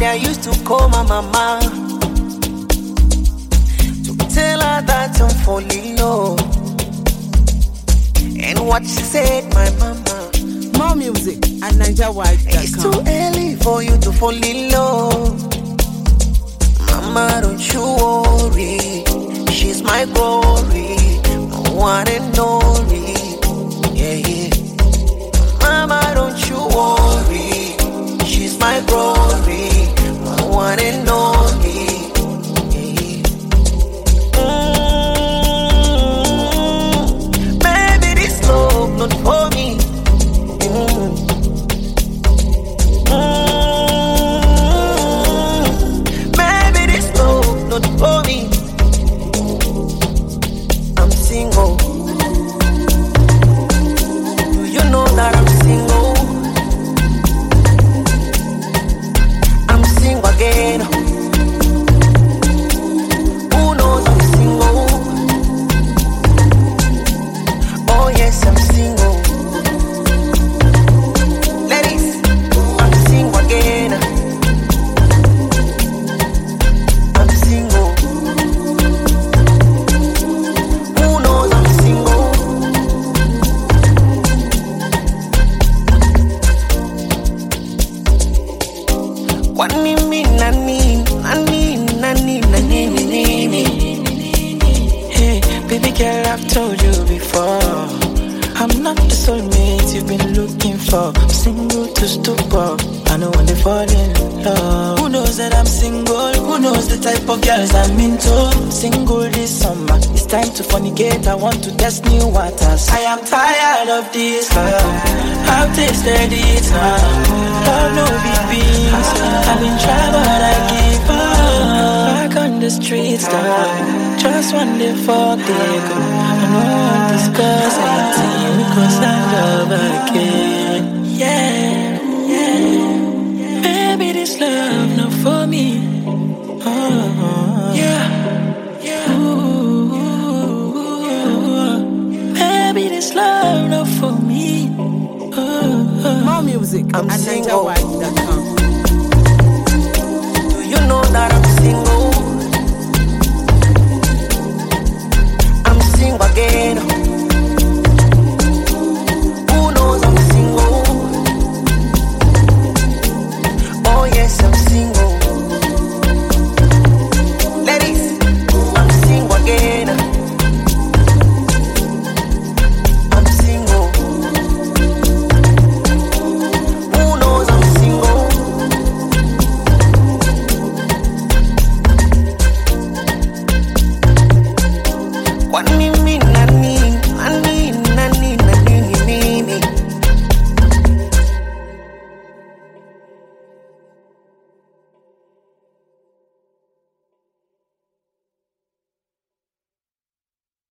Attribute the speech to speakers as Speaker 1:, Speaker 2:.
Speaker 1: day I used to call my mama to tell her that I'm falling low. And what she said, my mama.
Speaker 2: More music at NigerWide.com.
Speaker 1: It's too early for you to fall in love. Mama, don't you worry. She's my glory, my one and only. Yeah, yeah. Mama, don't you worry. She's my glory, my one and only. Yeah, yeah. Baby, this love not for me. Baby, this love not for me. I'm single. Do you know that I'm single? I'm single again. Who knows I'm single? Oh yes, I'm single. Ladies, I'm single again. I'm single. Who knows I'm single? What me mean, nani.
Speaker 3: Hey, baby girl, I've told you before, I'm not the soulmate you've been looking for. I'm single to stupor, I know when they fall in love. Who knows that I'm single? Who knows the type of girls I'm into? Single this summer, it's time to fornicate. I want to test new waters. I am tired of this love, I've tasted it now. Love no big beans, I've been trying but I give up. Back on the streets now, just one day for they go. I know I'll discuss anything because I love again. Yeah, yeah. Baby, this love not for me. Oh, yeah, yeah. Ooh, baby, this love not for me.
Speaker 2: More music
Speaker 1: I'm
Speaker 2: at
Speaker 1: single.
Speaker 2: NigerWide.com.